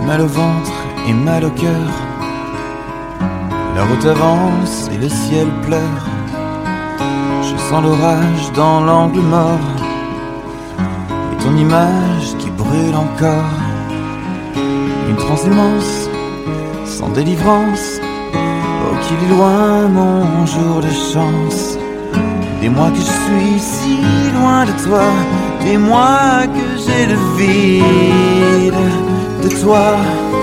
mal au ventre et mal au cœur. La route avance et le ciel pleure. Je sens l'orage dans l'angle mort et ton image qui brûle encore. Une transhumance sans délivrance. Oh qu'il est loin mon jour de chance. Dis-moi que je suis si loin de toi. Dis-moi que j'ai le vide de toi.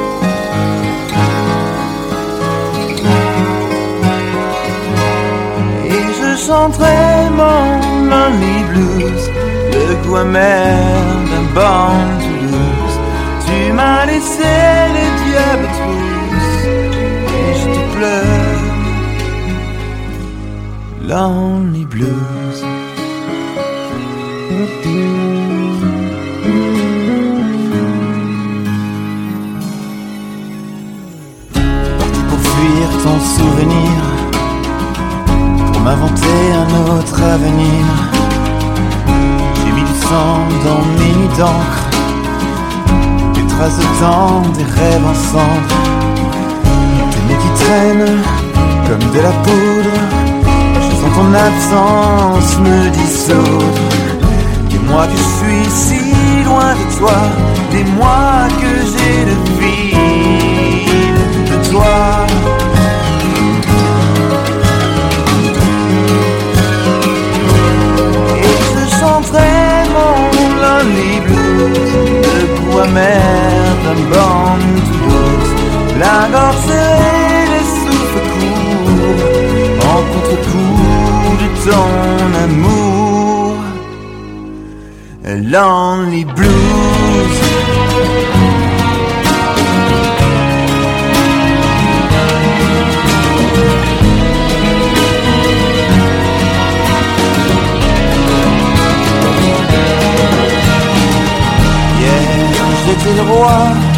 Et je chanterai mon lonely blues, le goût amer d'un bon Toulouse. Tu m'as laissé les diables tous et je te pleure. Lonely blues. Parti pour fuir ton souvenir, pour m'inventer un autre avenir. J'ai mis du sang dans mes nuits d'encre, des traces de temps, des rêves ensemble. Des nuits qui traînent comme de la poudre. Ton absence me dissoudre. Dis-moi que je suis si loin de toi. Dis-moi que j'ai le vide de toi. Et je chanterai mon lonely blues, le goût amer d'un bon Toulouse. La gorge serrée, les souffles courts en contre-coup de ton amour. Lonely blues. Yeah, j'étais le roi